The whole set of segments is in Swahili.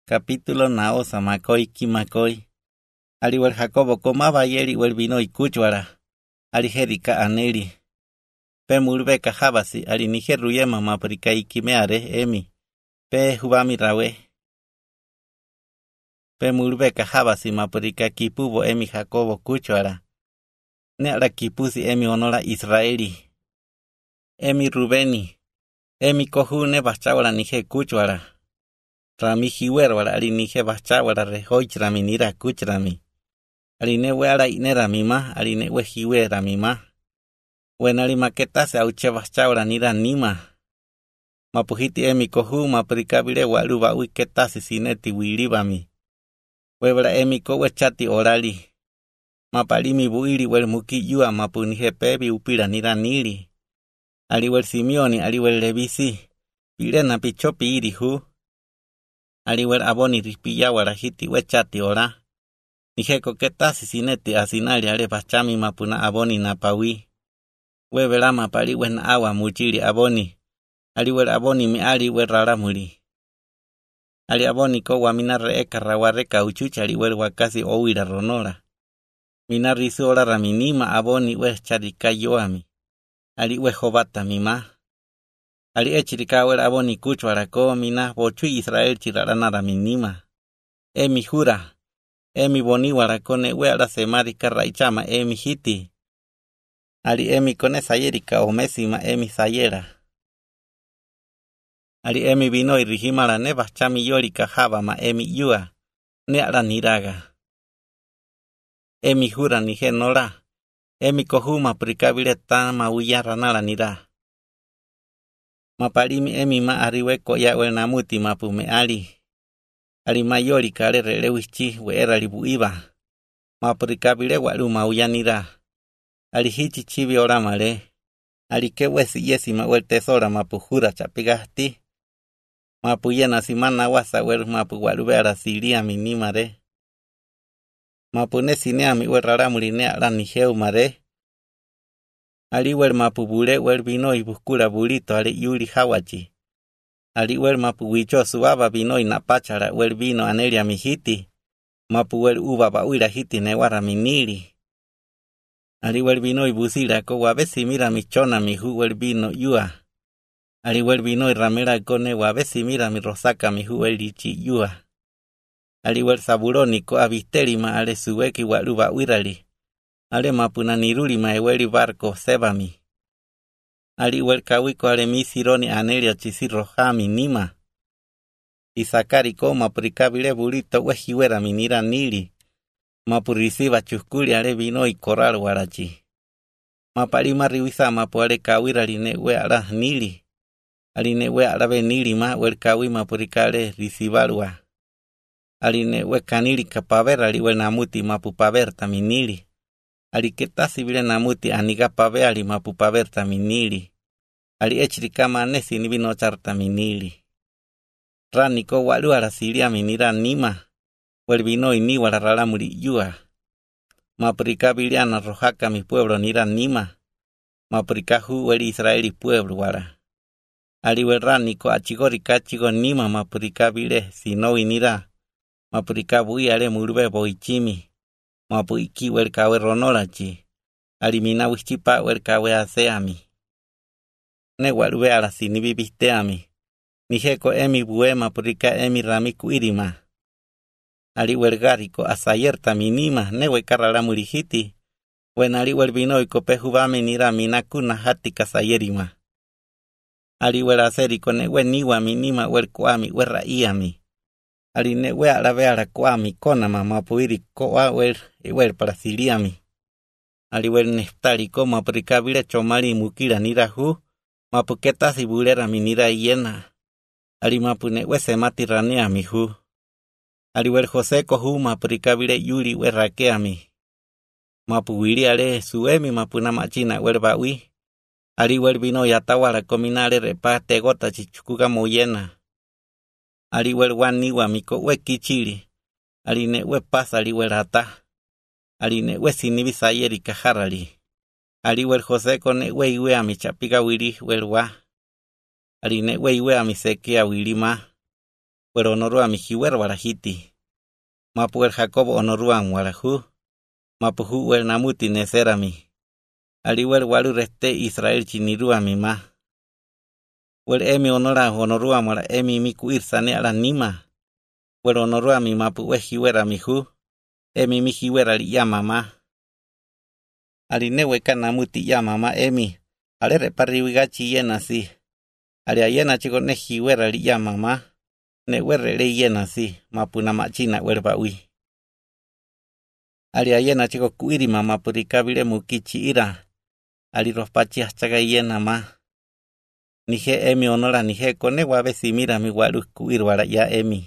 Capítulo naosa makoi kimakoi. Aliwel Jacobo komaba yeri wel vino ikuchwara. Ali herika aneli. Pe mulbeka habasi ali nije ruyema maprika ikimeare emi. Pe hubami rawe. Pe mulbeka habasi maprika kipubo emi Jacobo kuchwara. Ne ala kipusi emi onora Israeli. Emi Rubeni. Emi kohune bachawala nije kuchwara. Rami hiwerwara ali nije bachawara rehoichrami nira kuchrami. Ali ne wera inera mima, ali ne we hiwera mima. Wenali maketase auche bachawara nira nima. Mapuhiti emi kohu maprikabile waluba uiketase sineti wiribami. Webra emi kowe chati orali. Mapalimi buiri wel muki yua mapunihe pebi upira nira nili. Ali wel Simeoni ali wel Levisi. Pilena pichopi iri hu. Aliwer aboni ripiya warahiti wechati ora. Nijeko ketasi sineti asinali ale pachami mapuna aboni napawi. Webela mapali wen awa mujiri aboni. Aliwer aboni mi aliwer raramuri. Ali aboni ko wamina reeka rawareka uchucha aliwer wakasi owira ronora. Mina risu ora raminima aboni we charika yoami. Aliwe hobata mima. Ali echirika wer aboni kuchwara ko mina bochu Israel chirarana raminima. Emi jura. Emi boni warakone we ala semarika raichama emi hiti. Ali emi kone sayerika o mesima emi sayera. Ali emi vino irihimara ne bachami yorika habama emi yua. Ne ala niraga. Emi jura nije nora. Emi kohuma prikabile tama uyaranala nira. Mapalimi emi ma ariweko ya wenamuti mapume ali. Ali mayori kare relewichi we era libuiba. Maprikabile walu mauyanira. Ali hichi chibi oramale. Ali kewesi yesima wel tesora mapuhura chapigasti. Mapuyena simana wasa wel mapu walubera siria minimare. Mapune sineami wel raramurine ala nijeu mare. Ali wel mapubule wel vino ibukura bulito ali yuri hawachi. Ali wel mapuwicho suaba vino inapachara wel vino anelia mihiti. Mapu wel ubaba uira hiti newara minili. Ali wel vino ibusira ko wabesi mira michona mihu wel vino yua. Ali wel vino iramera kone wabesi mira mi rosaka mihu wel lichi yua. Ali wel saburoni ko abistelima ale suweki waluba uirali. Ale mapuna niruli maeweli barco sebami. Ali wel kawiko ale misironi anelia chisirohami nima. Isakari ko maprikabile bulito wehiwera minira nili. Mapurisiba chuskuli ale vino y koral warachi. Mapalima riwisa mapu ale kawira line we ala nili. Aline we ala benili ma wel kawi mapurikale risibalwa. Aline we kanili kapavera ali we namuti mapu paverta minili. Ali ketasi vile namuti aniga pave ali mapu paverta minili. Ali echirikama anesi ni vino charta minili. Raniko walu arasilia minira nima. Wel vino ini wararala muri yua. Maprika viliana rojaka mi pueblo nira nima. Maprika hu wel Israeli pueblo wara. Ali wel raniko achigorika chigo nima maprika vile sino inira. Maprika bui ale murbe boichimi. Mapu iki wel kawe ronorachi. Alimina wichipa wel kawe aseami. Ne walube ala sinibi bisteami. Nijeko emi bue mapurika emi ramiku irima. Ali wel gariko asayerta minima ne we karala murihiti. Wen ali wel vino ikope hubame nira minakuna hati kasayerima. Ali wel aseriko ne we niwa minima wel kuami we raiami. Ali ne we alabe ala kuami konama mapuiri koa wel parasiliami. Ali wel neftali ko mapurika vile chomali mukira nira hu. Mapuketa si bulera minira yena. Ali mapune we semati raneami hu. Ali wel Jose kohu mapurika vile yuri we rakeami. Mapuwiri ale suemi mapuna machina wel bawi. Ali wel vino yatawara kominale repate gota chichukuga moyena. Ali wel waniwa miko we kichiri. Ali ne we pasa ali wel hata. Ali ne we sinibi sayeri kaharali. Ali wel Jose kone we iwe ami chapiga wiri wel wa. Ali ne we iwe ami seke a wiri ma. Wel onoruami hiwer wala hiti. Mapu wel Jacobo onoruam wala hu. Mapu hu wel namuti neserami. Ali wel walu reste Israel chiniruami ma. Wel emi onoruam wala emi miku irsane ala nima. Wel onoruami mapu we hiwerami hu. Emi mi hiwera li yamama. Ali newe namuti yamama emi. Ale repariwigachi yena si. Ali ayena chico ne hiwera li yamama. Ne werre le yena si. Mapu namachina werbawi. Ali ayena chico kuiri mama purikabile mukichi ira. Ali rospachi hachaga yena ma. Nije emi onora nije kone wabesi mira mi walu kuir wala ya emi.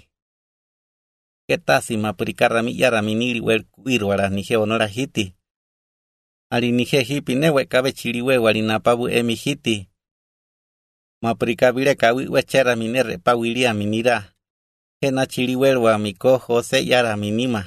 Ketasi mapurikarami yarami nili wel kuir wala nije onora hiti. Ali nije hipi newe kabe chiliwe wali napabu emi hiti. Mapurikabile kawi wechera minere pawilia minira. Hena chiliwe wa miko Jose yara minima.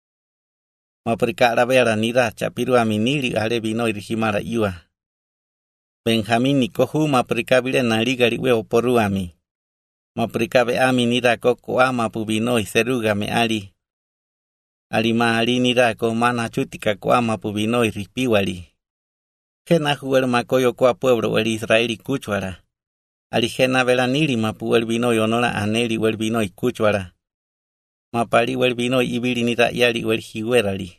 Mapurikara vera nira chapiru aminili ale vino irihimara iwa. Benjamin nikohu mapurikabile naligari we oporuami. Mapurikabe ami nira koko mapu vino iseruga me ali. Alima ali nira ko mana chutika ko mapu vino iripiwali. Hena huel makoyo kwa pueblo el Israeli kuchwara. Ali hena vela nili mapu el vino yonora aneli wel vino ikuchwara. Mapali wel vino ibili nira yali wel hiwerali.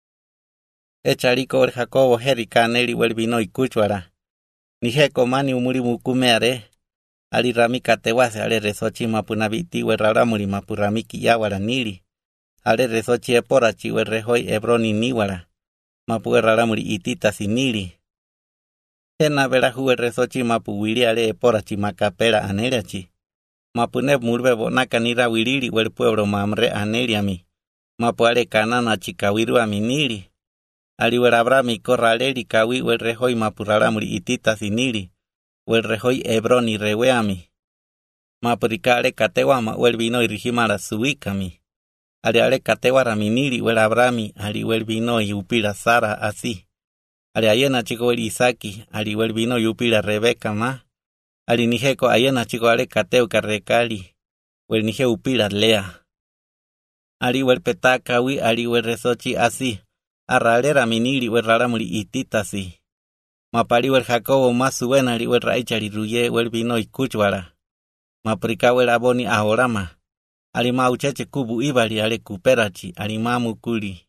Echaliko el Jacobo herika aneli wel vino ikuchwara. Nije komani umuri mukumeare. Ali rami katewase ale resochi mapunabiti we raramuri mapuramiki yawara nili. Ale resochi eporachi we rehoi ebroni niwara. Mapu raramuri itita sinili. Hena vera huwe resochi mapu wili ale eporachi makapera aneliachi. Mapune murbe bonaka nira wilili wel pueblo mamre aneliami. Mapu ale kanana chikawiru aminili. Ali we rabrami korraleri kawi we rehoi mapu raramuri itita sinili. Wel rehoi ebroni reweami. Mapurikale katewama wel vino irihimara suikami. Ali ale katewara minili wel abrami ali wel vino yupira Sara así. Ali ayena chico wel Isaki ali wel vino yupira Rebeka ma. Ali nijeko ayena chico ale kateu karrekali. Wel nije upira Lea. Ali wel petakawi ali wel resochi así. Arralera minili wel raramuri ititasi. Mapari wel Jacobo más suena li wel raichari ruye wel vino ikuchwara. Mapurika wel aboni ahorama. Ali maucheche kubu ibali ale kuperachi ali mamukuli.